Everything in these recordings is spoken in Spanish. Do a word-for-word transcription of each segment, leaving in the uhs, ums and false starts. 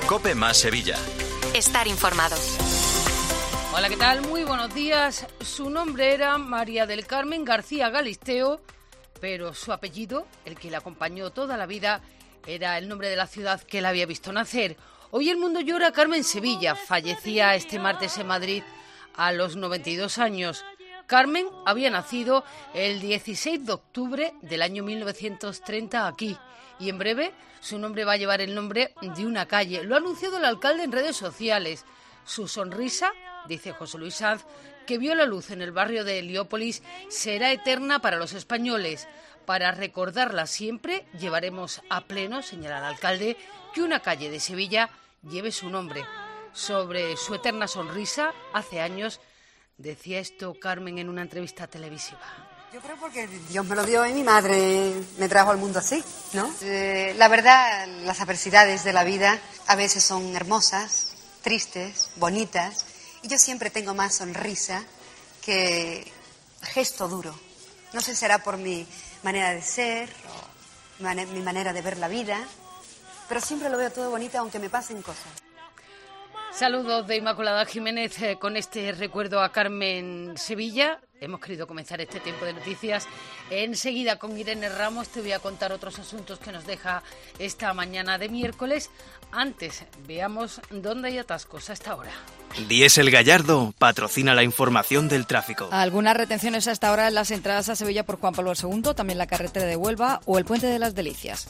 COPE más Sevilla. Estar informado. Hola, ¿qué tal? Muy buenos días. Su nombre era María del Carmen García Galisteo, pero su apellido, el que le acompañó toda la vida, era el nombre de la ciudad que la había visto nacer. Hoy el mundo llora a Carmen Sevilla. Fallecía este martes en Madrid a los noventa y dos años. Carmen había nacido el dieciséis de octubre del año mil novecientos treinta aquí, y en breve su nombre va a llevar el nombre de una calle. Lo ha anunciado el alcalde en redes sociales. Su sonrisa, dice José Luis Sanz, que vio la luz en el barrio de Heliópolis, será eterna para los españoles. Para recordarla siempre, llevaremos a pleno, señala el alcalde, que una calle de Sevilla lleve su nombre. Sobre su eterna sonrisa, hace años decía esto Carmen en una entrevista televisiva. Yo creo porque Dios me lo dio y mi madre me trajo al mundo así, ¿no? Eh, la verdad, las adversidades de la vida a veces son hermosas, tristes, bonitas, y yo siempre tengo más sonrisa que gesto duro. No sé si será por mi manera de ser o man- mi manera de ver la vida, pero siempre lo veo todo bonito aunque me pasen cosas. Saludos de Inmaculada Jiménez eh, con este recuerdo a Carmen Sevilla. Hemos querido comenzar este tiempo de noticias. Enseguida con Irene Ramos te voy a contar otros asuntos que nos deja esta mañana de miércoles. Antes, veamos dónde hay atascos a esta hora. Diesel Gallardo patrocina la información del tráfico. Algunas retenciones a esta hora en las entradas a Sevilla por Juan Pablo segundo, también la carretera de Huelva o el Puente de las Delicias.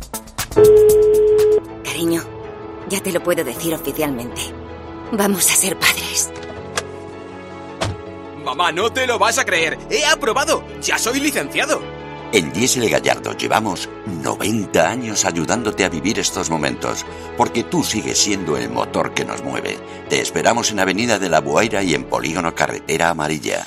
Cariño, ya te lo puedo decir oficialmente. Vamos a ser padres. Mamá, no te lo vas a creer. ¡He aprobado! ¡Ya soy licenciado! En Diesel Gallardo llevamos noventa años ayudándote a vivir estos momentos, porque tú sigues siendo el motor que nos mueve. Te esperamos en Avenida de la Buaira y en Polígono Carretera Amarilla.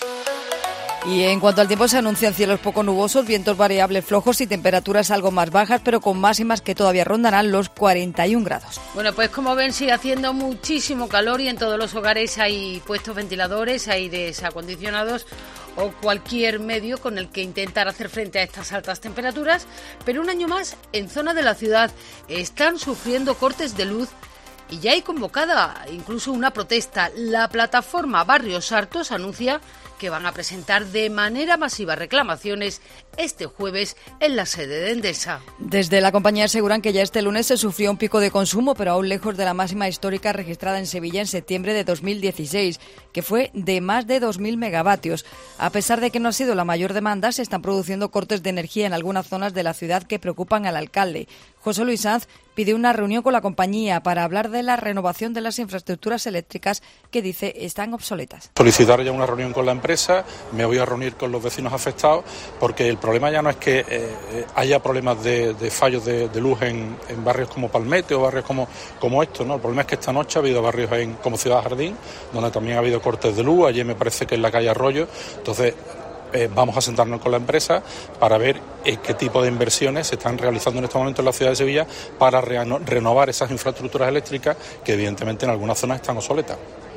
Y en cuanto al tiempo, se anuncian cielos poco nubosos, vientos variables flojos y temperaturas algo más bajas, pero con máximas que todavía rondarán los cuarenta y un grados. Bueno, pues como ven, sigue haciendo muchísimo calor y en todos los hogares hay puestos ventiladores, aires acondicionados o cualquier medio con el que intentar hacer frente a estas altas temperaturas. Pero un año más, en zona de la ciudad, están sufriendo cortes de luz y ya hay convocada incluso una protesta. La plataforma Barrios Hartos anuncia que van a presentar de manera masiva reclamaciones este jueves en la sede de Endesa. Desde la compañía aseguran que ya este lunes se sufrió un pico de consumo, pero aún lejos de la máxima histórica registrada en Sevilla en septiembre de dos mil dieciséis, que fue de más de dos mil megavatios. A pesar de que no ha sido la mayor demanda, se están produciendo cortes de energía en algunas zonas de la ciudad que preocupan al alcalde. José Luis Sanz pidió una reunión con la compañía para hablar de la renovación de las infraestructuras eléctricas que dice están obsoletas. Solicitar ya una reunión con la empresa, me voy a reunir con los vecinos afectados, porque el problema ya no es que eh, haya problemas de, de fallos de, de luz en, en barrios como Palmete o barrios como, como estos, ¿no? El problema es que esta noche ha habido barrios en, como Ciudad Jardín, donde también ha habido cortes de luz, ayer me parece que en la calle Arroyo, entonces Eh, vamos a sentarnos con la empresa para ver eh, qué tipo de inversiones se están realizando en este momento en la ciudad de Sevilla para re- renovar esas infraestructuras eléctricas que evidentemente en algunas zonas están obsoletas.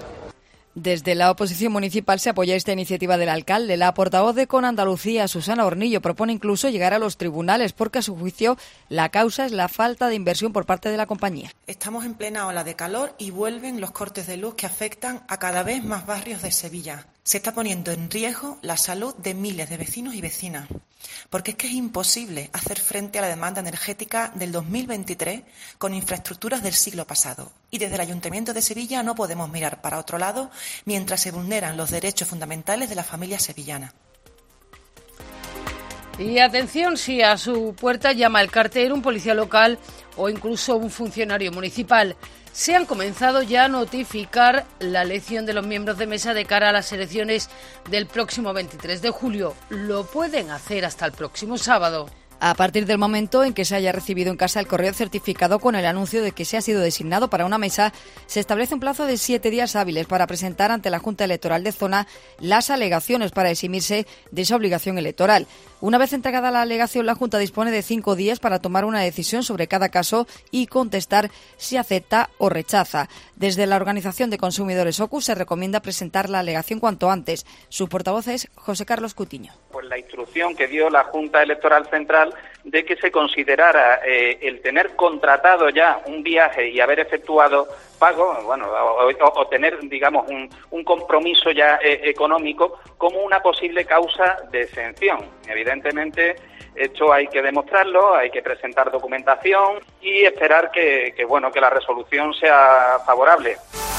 Desde la oposición municipal se apoya esta iniciativa del alcalde. La portavoz de Con Andalucía, Susana Hornillo, propone incluso llegar a los tribunales porque, a su juicio, la causa es la falta de inversión por parte de la compañía. Estamos en plena ola de calor y vuelven los cortes de luz que afectan a cada vez más barrios de Sevilla. Se está poniendo en riesgo la salud de miles de vecinos y vecinas, porque es que es imposible hacer frente a la demanda energética del dos mil veintitrés con infraestructuras del siglo pasado. Y desde el Ayuntamiento de Sevilla no podemos mirar para otro lado mientras se vulneran los derechos fundamentales de la familia sevillana. Y atención, si a su puerta llama el cartero, un policía local o incluso un funcionario municipal. Se han comenzado ya a notificar la elección de los miembros de mesa de cara a las elecciones del próximo veintitrés de julio. Lo pueden hacer hasta el próximo sábado. A partir del momento en que se haya recibido en casa el correo certificado con el anuncio de que se ha sido designado para una mesa, se establece un plazo de siete días hábiles para presentar ante la Junta Electoral de Zona las alegaciones para eximirse de esa obligación electoral. Una vez entregada la alegación, la Junta dispone de cinco días para tomar una decisión sobre cada caso y contestar si acepta o rechaza. Desde la Organización de Consumidores O C U se recomienda presentar la alegación cuanto antes. Su portavoz es José Carlos Cutiño. Pues la instrucción que dio la Junta Electoral Central de que se considerara eh, el tener contratado ya un viaje y haber efectuado pago, bueno, o, o, o tener, digamos, un, un compromiso ya eh, económico como una posible causa de exención. Evidentemente, esto hay que demostrarlo, hay que presentar documentación y esperar que, que bueno, que la resolución sea favorable.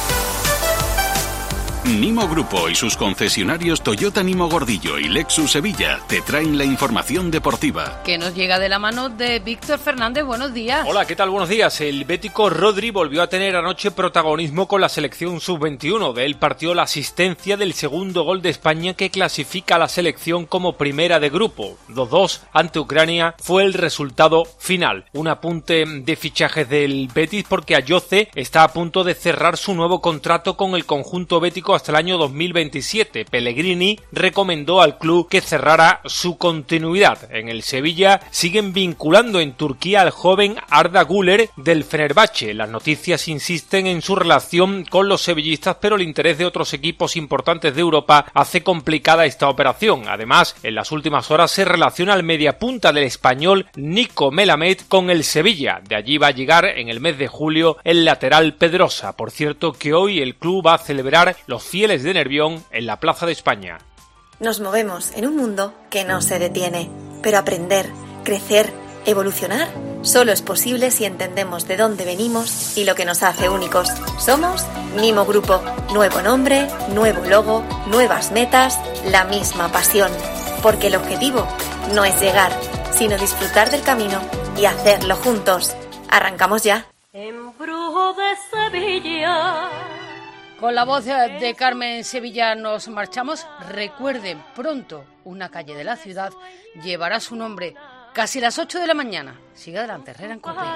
Nimo Grupo y sus concesionarios Toyota Nimo Gordillo y Lexus Sevilla te traen la información deportiva. Que nos llega de la mano de Víctor Fernández. Buenos días. Hola, ¿qué tal? Buenos días. El bético Rodri volvió a tener anoche protagonismo con la selección sub veintiuno. De él partió la asistencia del segundo gol de España que clasifica a la selección como primera de grupo. dos dos ante Ucrania fue el resultado final. Un apunte de fichajes del Betis porque Ayoce está a punto de cerrar su nuevo contrato con el conjunto bético hasta el año dos mil veintisiete. Pellegrini recomendó al club que cerrara su continuidad. En el Sevilla siguen vinculando en Turquía al joven Arda Güler del Fenerbahce. Las noticias insisten en su relación con los sevillistas, pero el interés de otros equipos importantes de Europa hace complicada esta operación. Además, en las últimas horas se relaciona el mediapunta del español Nico Melamed con el Sevilla. De allí va a llegar en el mes de julio el lateral Pedrosa. Por cierto que hoy el club va a celebrar los fieles de Nervión en la Plaza de España. Nos movemos en un mundo que no se detiene, pero aprender, crecer, evolucionar, solo es posible si entendemos de dónde venimos y lo que nos hace únicos. Somos Nimo Grupo. Nuevo nombre, nuevo logo, nuevas metas, la misma pasión. Porque el objetivo no es llegar, sino disfrutar del camino y hacerlo juntos. Arrancamos ya. Embrujo de Sevilla. Con la voz de Carmen Sevilla nos marchamos. Recuerden, pronto una calle de la ciudad llevará su nombre. Casi las ocho de la mañana. Sigue adelante, Herrera en Cope.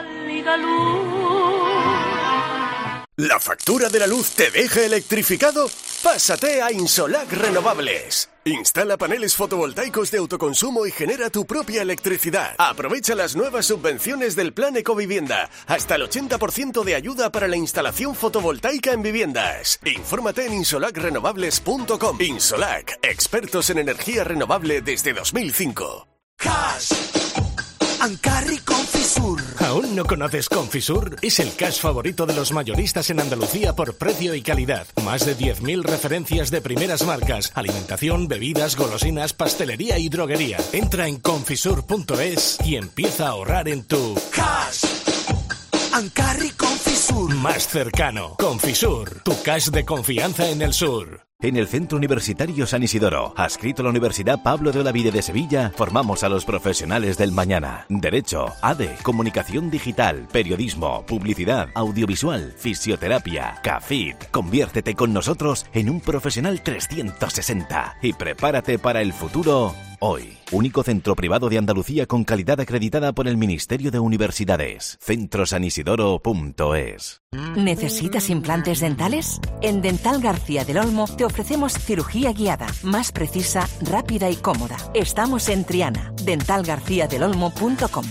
¿La factura de la luz te deja electrificado? Pásate a Insolac Renovables. Instala paneles fotovoltaicos de autoconsumo y genera tu propia electricidad. Aprovecha las nuevas subvenciones del Plan Ecovivienda. Hasta el ochenta por ciento de ayuda para la instalación fotovoltaica en viviendas. Infórmate en insolac renovables punto com. Insolac, expertos en energía renovable desde dos mil cinco. Cash. Ancarri Confisur. ¿Aún no conoces Confisur? Es el cash favorito de los mayoristas en Andalucía por precio y calidad. Más de diez mil referencias de primeras marcas. Alimentación, bebidas, golosinas, pastelería y droguería. Entra en confisur punto es y empieza a ahorrar en tu cash. Ancarri Confisur. Más cercano. Confisur, tu cash de confianza en el sur. En el Centro Universitario San Isidoro, adscrito a la Universidad Pablo de Olavide de Sevilla, formamos a los profesionales del mañana. Derecho, A D E, Comunicación Digital, Periodismo, Publicidad, Audiovisual, Fisioterapia, CAFIT. Conviértete con nosotros en un profesional trescientos sesenta y prepárate para el futuro hoy. Único centro privado de Andalucía con calidad acreditada por el Ministerio de Universidades. centro san isidoro punto es. ¿Necesitas implantes dentales? En Dental García del Olmo te ofrecemos cirugía guiada, más precisa, rápida y cómoda. Estamos en Triana. dental garcía del olmo punto com.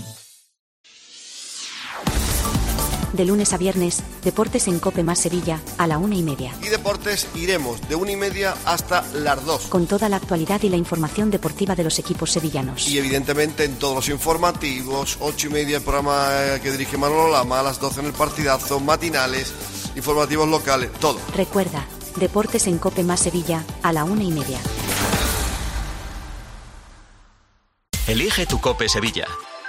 De lunes a viernes, Deportes en Cope más Sevilla, a la una y media. Y Deportes iremos de una y media hasta las dos. Con toda la actualidad y la información deportiva de los equipos sevillanos. Y evidentemente en todos los informativos, ocho y media el programa que dirige Manolo Lama, a las doce en el partidazo, matinales, informativos locales, todo. Recuerda, Deportes en Cope más Sevilla, a la una y media. Elige tu Cope Sevilla.